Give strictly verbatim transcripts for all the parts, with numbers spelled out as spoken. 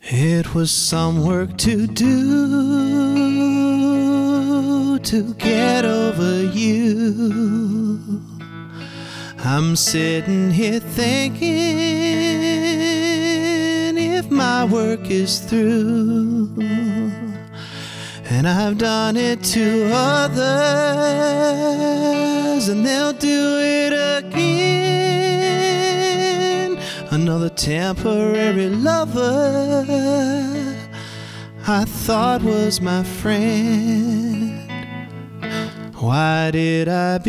It was some work to do to get over you. I'm sitting here thinking if my work is through, and I've done it to others, and they'll do it again. Another temporary lover I thought was my friend. Why did I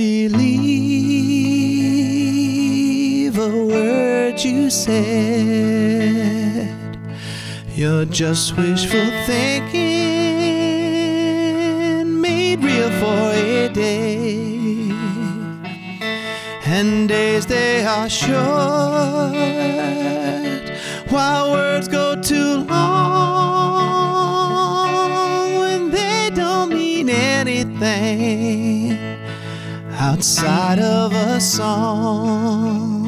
believe a word you said? You're just wishful thinking made real for a day, and days they are short while words go too long when they don't mean anything outside of a song.